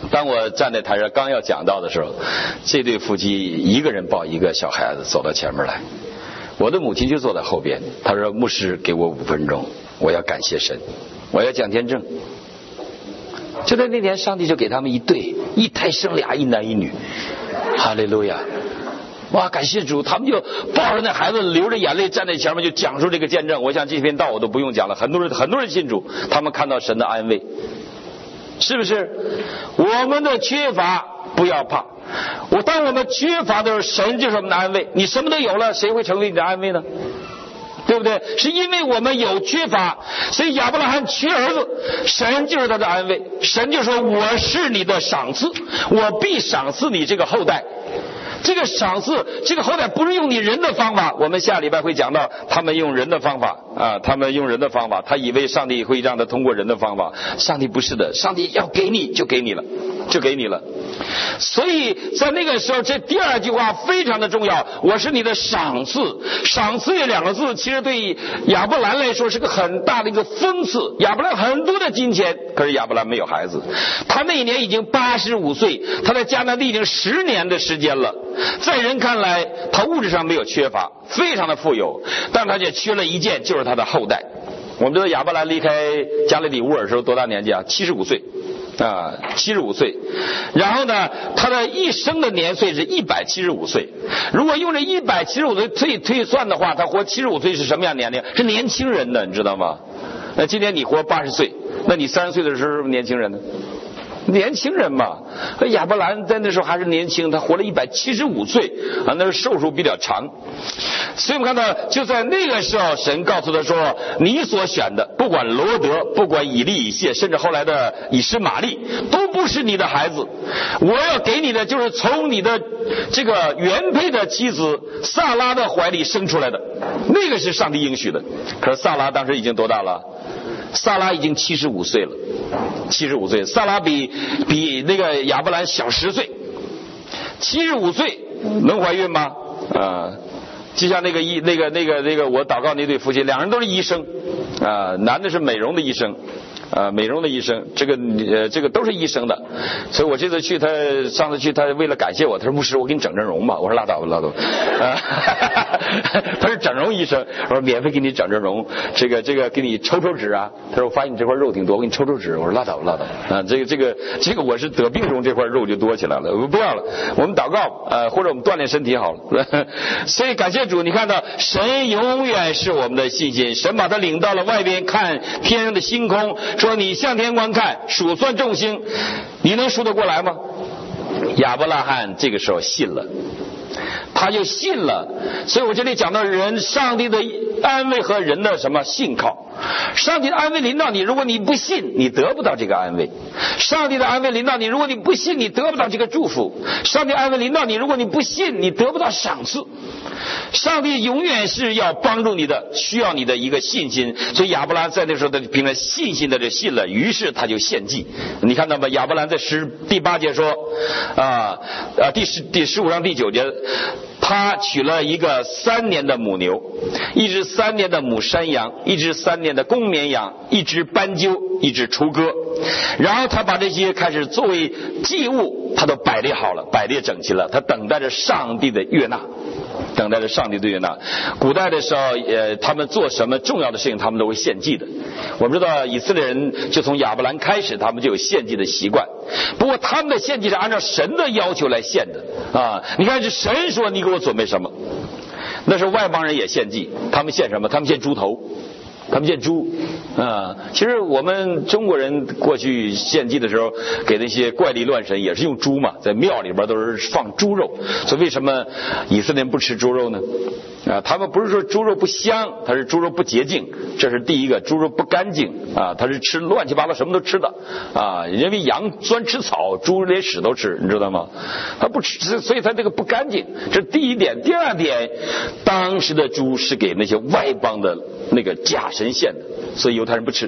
当我站在台上刚要讲到的时候，这对夫妻一个人抱一个小孩子走到前面来，我的母亲就坐在后边，她说牧师给我五分钟，我要感谢神，我要讲见证。就在那天上帝就给他们一对，一胎生俩，一男一女，哈利路亚，哇，感谢主，他们就抱着那孩子流着眼泪站在前面就讲述这个见证。我想这篇道我都不用讲了，很多人很多人信主，他们看到神的安慰，是不是？我们的缺乏不要怕，我当我们缺乏的时候，神就是我们的安慰。你什么都有了，谁会成为你的安慰呢？对不对？是因为我们有缺乏，所以亚伯拉罕缺儿子，神就是他的安慰。神就说我是你的赏赐，我必赏赐你这个后代。这个赏赐，这个后代不是用你人的方法，我们下礼拜会讲到他们用人的方法啊，他们用人的方法，他以为上帝会让他通过人的方法，上帝不是的，上帝要给你就给你了，就给你了。所以在那个时候，这第二句话非常的重要，我是你的赏赐。赏赐这两个字其实对亚伯兰来说是个很大的一个封赐。亚伯兰很多的金钱，可是亚伯兰没有孩子，他那一年已经八十五岁，他在迦南地已经十年的时间了。在人看来，他物质上没有缺乏，非常的富有，但他也缺了一件，就是他的后代。我们知道亚伯兰离开加勒底乌尔的时候多大年纪啊？七十五岁啊，七十五岁。然后呢，他的一生的年岁是一百七十五岁。如果用这一百七十五岁推推算的话，他活七十五岁是什么样年龄？是年轻人的，你知道吗？那今天你活八十岁，那你三十岁的时候是不是年轻人呢？年轻人嘛，亚伯兰在那时候还是年轻，他活了一百七十五岁啊，那是寿数比较长。所以我们看到，就在那个时候，神告诉他说：“你所选的，不管罗德，不管以利以谢，甚至后来的以实玛利，都不是你的孩子。我要给你的，就是从你的这个原配的妻子萨拉的怀里生出来的。那个是上帝应许的。可是萨拉当时已经多大了？萨拉已经七十五岁了，七十五岁，萨拉比比那个亚伯兰小十岁，七十五岁能怀孕吗？啊，就像那个医那个那个那个我祷告那对夫妻，两人都是医生啊，男的是美容的医生。啊，美容的医生，这个呃，这个都是医生的，所以我这次去，他上次去，他为了感谢我，他说牧师，我给你整整容吧。我说拉倒吧，拉倒吧。啊，他是整容医生，我说免费给你整整容，这个这个给你抽抽脂啊。他说我发现你这块肉挺多，我给你抽抽脂。我说拉倒吧，拉倒吧。啊，这个这个这个我是得病中这块肉就多起来了，我不要了。我们祷告，呃，或者我们锻炼身体好了。所以感谢主，你看到神永远是我们的信心，神把他领到了外边看天上的星空。说你向天观看，数算众星，你能数得过来吗？亚伯拉罕这个时候信了，他就信了。所以我这里讲到人，上帝的安慰和人的什么信靠。上帝的安慰临到你，如果你不信，你得不到这个安慰；上帝的安慰临到你，如果你不信，你得不到这个祝福；上帝安慰临到你，如果你不信，你得不到赏赐。上帝永远是要帮助你的，需要你的一个信心。所以亚伯兰在那时候他凭着信心的这信了，于是他就献祭。你看到吗？亚伯兰在十第八节说啊啊第十第十五章第九节，他取了一个三年的母牛，一只三年的母山羊，一只三年的公绵羊，一只斑鸠，一只雏鸽。然后他把这些开始作为祭物，他都摆列好了，摆列整齐了。他等待着上帝的悦纳。等待着上帝的悦纳。古代的时候，呃，他们做什么重要的事情，他们都会献祭的。我们知道以色列人就从亚伯兰开始，他们就有献祭的习惯。不过他们的献祭是按照神的要求来献的啊！你看是神说你给我准备什么，那是外邦人也献祭，他们献什么？他们献猪头。他们献猪啊，其实我们中国人过去献祭的时候，给那些怪力乱神也是用猪嘛，在庙里边都是放猪肉。所以为什么以色列人不吃猪肉呢？啊，他们不是说猪肉不香，他是猪肉不洁净，这是第一个。猪肉不干净啊，他是吃乱七八糟什么都吃的啊。因为羊专吃草，猪连屎都吃，你知道吗？他不吃，所以他这个不干净，这是第一点。第二点，当时的猪是给那些外邦的那个假神献的，所以犹太人不吃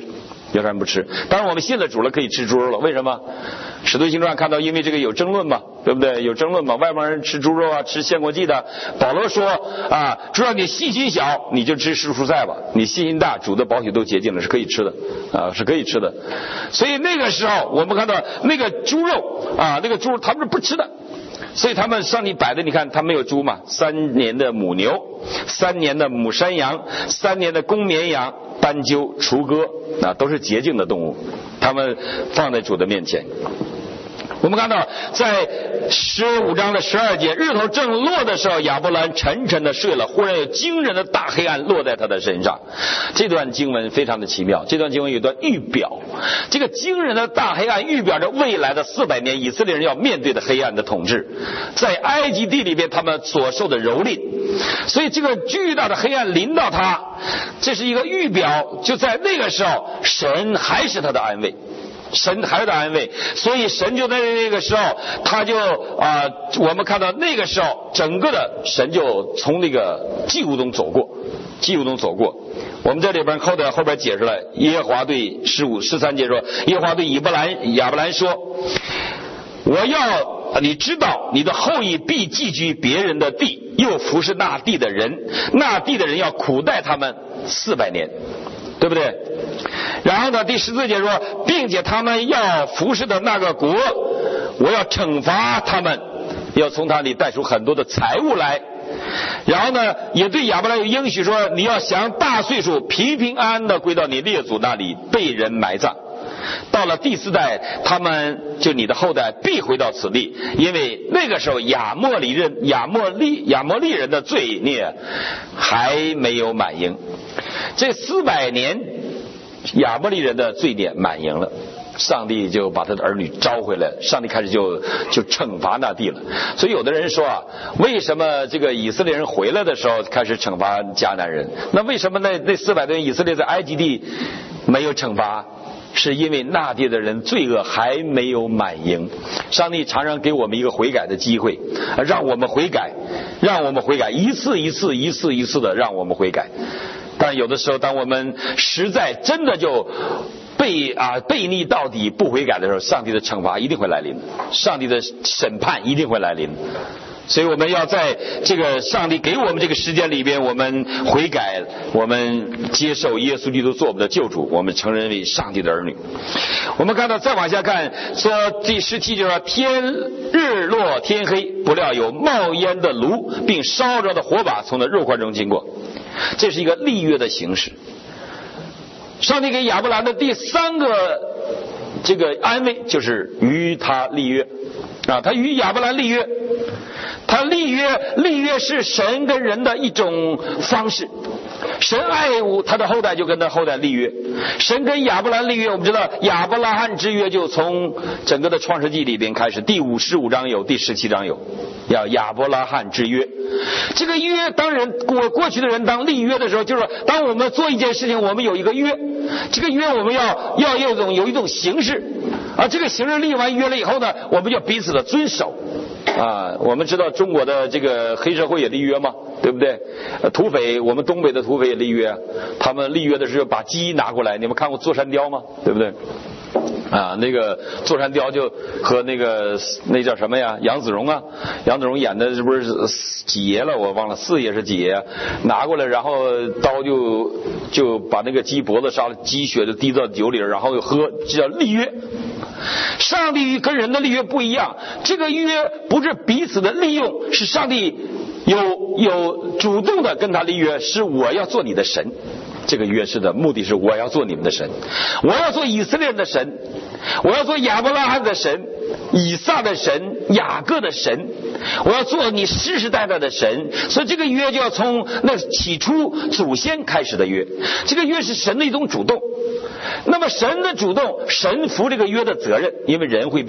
犹太人不吃。当然我们信了主了可以吃猪肉了，为什么？使徒行传看到因为这个有争论嘛，对不对？有争论嘛，外邦人吃猪肉啊，吃献过祭的。保罗说啊，只要你信心小，你就吃蔬菜吧，你信心大，主的宝血都洁净了，是可以吃的啊，是可以吃的。所以那个时候我们看到那个猪肉啊，那个猪他们是不吃的。所以他们上帝摆的，你看他没有猪嘛，三年的母牛，三年的母山羊，三年的公绵羊，斑鸠、雏鸽啊，都是洁净的动物，他们放在主的面前。我们看到在十五章的十二节，日头正落的时候，亚伯兰沉沉的睡了，忽然有惊人的大黑暗落在他的身上。这段经文非常的奇妙，这段经文有一段预表，这个惊人的大黑暗预表着未来的四百年以色列人要面对的黑暗的统治，在埃及地里边他们所受的蹂躏，所以这个巨大的黑暗临到他，这是一个预表，就在那个时候神还是他的安慰，神还是他安慰，所以神就在那个时候，他就啊、呃，我们看到那个时候，整个的神就从那个祭物中走过，祭物中走过。我们这里边后边后边解释了，耶和华对十五十三节说，耶和华对以伯兰亚伯兰说，我要你知道，你的后裔必寄居别人的地，又服侍那地的人，那地的人要苦待他们四百年，对不对？然后呢，第十四节说，并且他们要服侍的那个国，我要惩罚他们，要从他里带出很多的财物来。然后呢，也对亚伯兰有应许说，你要享大岁数，平平安安的归到你列祖那里，被人埋葬。到了第四代，他们就你的后代必回到此地，因为那个时候亚莫里人亚莫利亚摩利人的罪孽还没有满盈。这四百年亚摩利人的罪孽满盈了，上帝就把他的儿女招回来，上帝开始就就惩罚那地了。所以有的人说啊，为什么这个以色列人回来的时候开始惩罚迦南人？那为什么那那四百多年以色列在埃及地没有惩罚？是因为那地的人罪恶还没有满盈。上帝常常给我们一个悔改的机会，让我们悔改，让我们悔改，一次一次一次一次的让我们悔改。但有的时候当我们实在真的就背啊背逆到底不悔改的时候，上帝的惩罚一定会来临，上帝的审判一定会来临。所以我们要在这个上帝给我们这个时间里边，我们悔改，我们接受耶稣基督做我们的救主，我们承认为上帝的儿女。我们看到再往下看，说第十七节说，天日落天黑，不料有冒烟的炉并烧着的火把从那肉块中经过。这是一个立约的形式。上帝给亚伯兰的第三个这个安慰就是与他立约啊，他与亚伯兰立约。他立约，立约是神跟人的一种方式。神爱他的后代，就跟他后代立约。神跟亚伯兰立约，我们知道亚伯拉罕之约就从整个的创世纪里边开始，第五十五章有，第十七章有，要亚伯拉罕之约。这个约，当人过过去的人当立约的时候，就是说，当我们做一件事情，我们有一个约，这个约我们要要有一种有一种形式，而这个形式立完约了以后呢，我们就彼此的遵守。啊，我们知道中国的这个黑社会也立约嘛，对不对？土匪，我们东北的土匪也立约，他们立约的时候把鸡拿过来，你们看过座山雕吗？对不对？啊，那个座山雕就和那个那叫什么呀？杨子荣啊，杨子荣演的是不是几爷了？我忘了，四爷是几爷？拿过来，然后刀就就把那个鸡脖子杀了，鸡血就滴到酒里，然后又喝，这叫立约。上帝跟人的立约不一样，这个约不是彼此的利用，是上帝有有主动的跟他立约，是我要做你的神。这个约是的目的是我要做你们的神，我要做以色列人的神，我要做亚伯拉罕的神，以撒的神，雅各的神，我要做你世世代代的神。所以这个约就要从那起初祖先开始的约，这个约是神的一种主动。那么神的主动，神负这个约的责任，因为人会变的，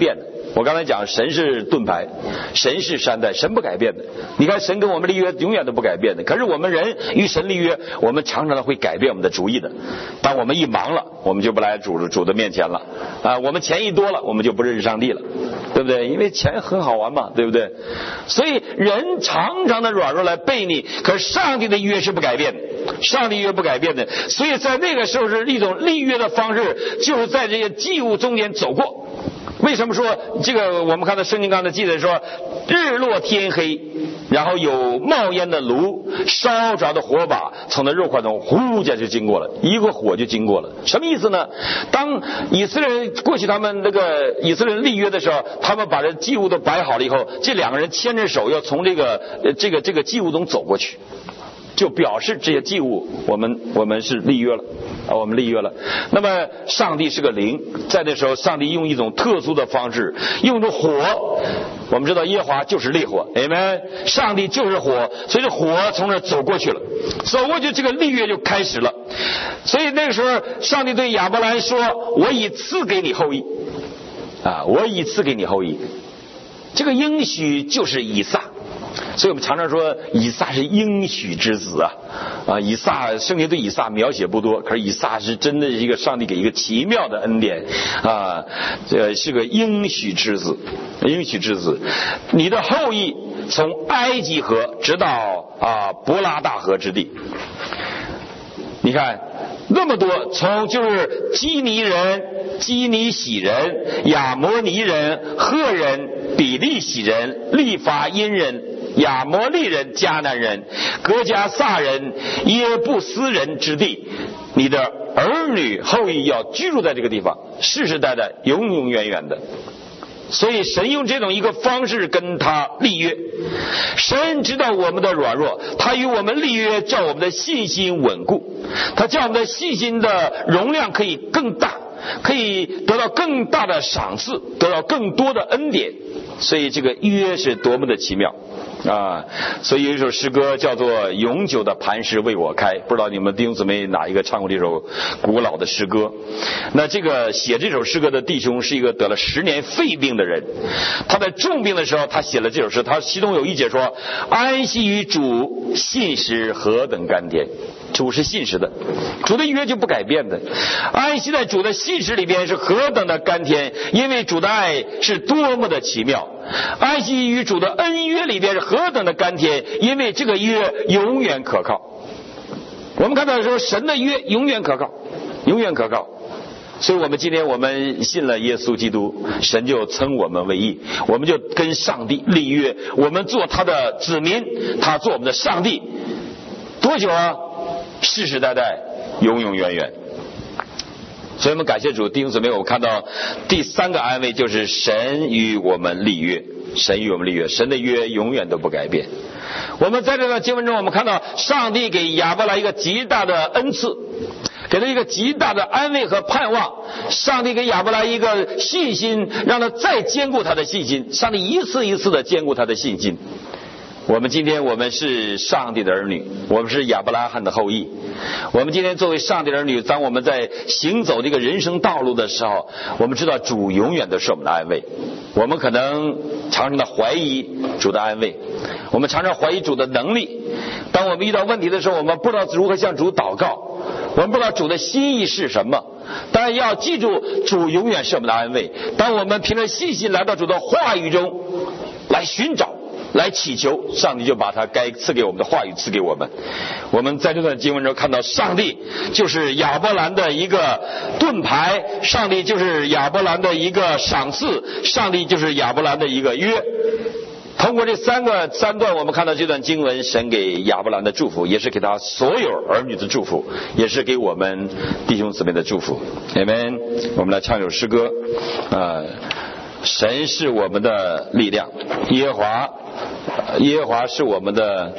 我刚才讲神是盾牌，神是山寨，神不改变的。你看神跟我们立约永远都不改变的，可是我们人与神立约，我们常常的会改变我们的主意的。当我们一忙了，我们就不来主主的面前了啊，我们钱一多了，我们就不认识上帝了，对不对？因为钱很好玩嘛，对不对？所以人常常的软弱来背逆，可是上帝的约是不改变的，上帝约不改变的。所以在那个时候是一种立约的方式，就是在这些祭物中间走过。为什么说这个？我们看到圣经刚才记载说，日落天黑，然后有冒烟的炉，烧着的火把从那肉块中呼一下就经过了，一个火就经过了。什么意思呢？当以色列人过去他们那个以色列人立约的时候，他们把这祭物都摆好了以后，这两个人牵着手要从这个这个这个祭物中走过去，就表示这些祭物我们我们是立约了啊，我们立约了。那么上帝是个灵，在那时候上帝用一种特殊的方式，用着火。我们知道耶和华就是烈火，阿们，上帝就是火，所以这火从那走过去了，走过去这个立约就开始了。所以那个时候上帝对亚伯兰说，我已赐给你后裔啊，我已赐给你后裔。这个应许就是以撒，所以我们常常说以撒是应许之子啊啊！以撒圣经对以撒描写不多，可是以撒是真的一个上帝给一个奇妙的恩典啊，这是个应许之子，应许之子。你的后裔从埃及河直到啊伯拉大河之地，你看那么多，从就是基尼人、基尼喜人、亚摩尼人、赫人、比利喜人、利法因人、亚摩利人、迦南人、格加撒人、耶布斯人之地，你的儿女后裔要居住在这个地方，世世代代永永远远的。所以神用这种一个方式跟他立约，神知道我们的软弱，他与我们立约，叫我们的信心稳固，他叫我们的信心的容量可以更大，可以得到更大的赏赐，得到更多的恩典。所以这个约是多么的奇妙啊！所以有一首诗歌叫做《永久的磐石为我开》，不知道你们弟兄姊妹哪一个唱过这首古老的诗歌？那这个写这首诗歌的弟兄是一个得了十年肺病的人，他在重病的时候，他写了这首诗，他其中有一节说：“安息于主，信实何等甘甜。”主是信实的，主的约就不改变的。安息在主的信实里边是何等的甘甜，因为主的爱是多么的奇妙。安息于主的恩约里边是何等的甘甜，因为这个约永远可靠。我们看到说神的约永远可靠，永远可靠。所以我们今天我们信了耶稣基督，神就称我们为义，我们就跟上帝立约，我们做他的子民，他做我们的上帝。多久啊？世世代代永永远远。所以我们感谢主，弟兄姊妹，我们看到第三个安慰就是神与我们立约，神与我们立约，神的约永远都不改变。我们在这段经文中，我们看到上帝给亚伯兰一个极大的恩赐，给他一个极大的安慰和盼望。上帝给亚伯兰一个信心，让他再坚固他的信心。上帝一次一次的坚固他的信心。我们今天我们是上帝的儿女，我们是亚伯拉罕的后裔。我们今天作为上帝的儿女，当我们在行走这个人生道路的时候，我们知道主永远都是我们的安慰。我们可能常常的怀疑主的安慰，我们常常怀疑主的能力。当我们遇到问题的时候，我们不知道如何向主祷告，我们不知道主的心意是什么。当然要记住，主永远是我们的安慰。当我们凭着信心来到主的话语中来寻找，来祈求，上帝就把他该赐给我们的话语赐给我们。我们在这段经文中看到，上帝就是亚伯兰的一个盾牌，上帝就是亚伯兰的一个赏赐，上帝就是亚伯兰的一个约。通过这三个三段，我们看到这段经文，神给亚伯兰的祝福，也是给他所有儿女的祝福，也是给我们弟兄姊妹的祝福。阿们。我们来唱一首诗歌，呃神是我们的力量，耶和华，耶和华是我们的，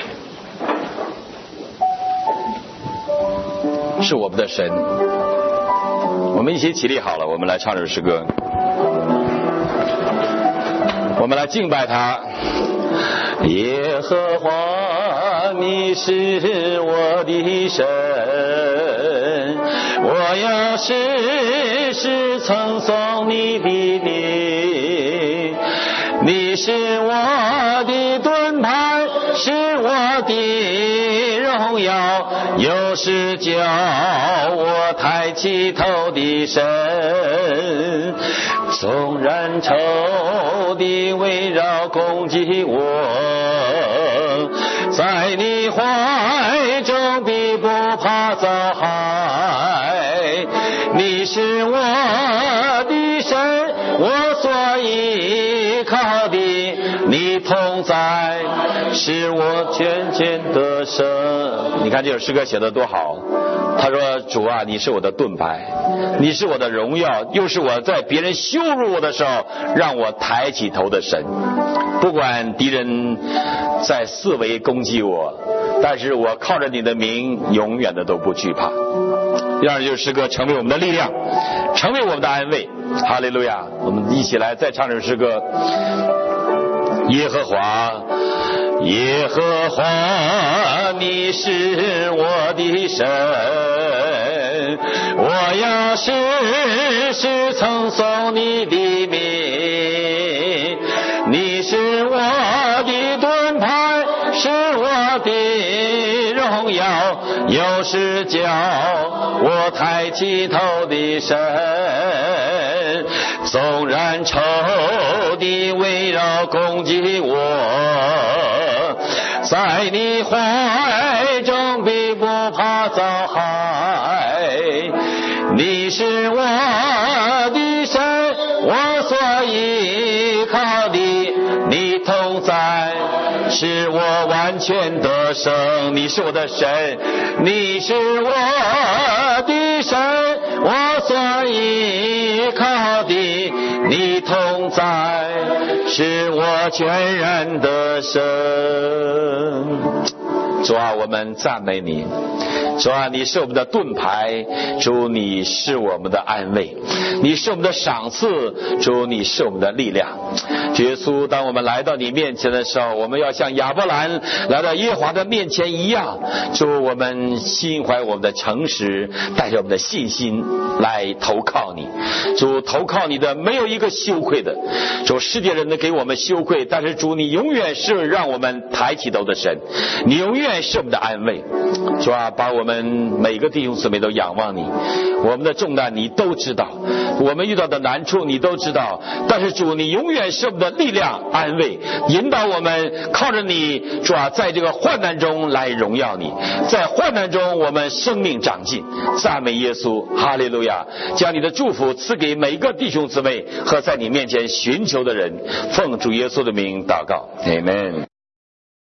是我们的神。我们一起起立好了，我们来唱这首诗歌，我们来敬拜他。耶和华你是我的神，我要时时称颂你的名。你是我的盾牌，是我的荣耀，又是叫我抬起头的神。纵然仇敌围绕攻击我，在你怀中必不怕遭害。你是我的神，我所依靠的，你同在使我渐渐得胜。你看这首诗歌写得多好，他说主啊，你是我的盾牌，你是我的荣耀，又是我在别人羞辱我的时候让我抬起头的神。不管敌人在四围攻击我，但是我靠着你的名永远的都不惧怕。让这首诗歌成为我们的力量，成为我们的安慰。哈利路亚！我们一起来再唱这首诗歌。耶和华，耶和华，你是我的神，我要时时称颂你的名。你是我的盾牌，是我的荣耀，又是叫我抬起头的神。纵然仇敌围绕攻击我，在你怀中必不怕遭害。你是我的神，我所依靠的，你同在使我完全得胜。你是我的神，你是我的神，我所依靠的，你同在使我全然得胜。主啊，我们赞美你。主啊，你是我们的盾牌，主你是我们的安慰，你是我们的赏赐，主你是我们的力量。主耶稣，当我们来到你面前的时候，我们要像亚伯兰来到耶和华的面前一样，主我们心怀我们的诚实，带着我们的信心来投靠你。主投靠你的没有一个羞愧的，主世界人呢给我们羞愧，但是主你永远是让我们抬起头的神，你永远是我们的安慰。主啊，把我们每个弟兄姊妹都仰望你，我们的重担你都知道，我们遇到的难处你都知道，但是主你永远是我们的力量安慰，引导我们靠着你，主啊，在这个患难中来荣耀你，在患难中我们生命长进。赞美耶稣，哈利路亚！将你的祝福赐给每一个弟兄姊妹和在你面前寻求的人，奉主耶稣的名祷告，阿们。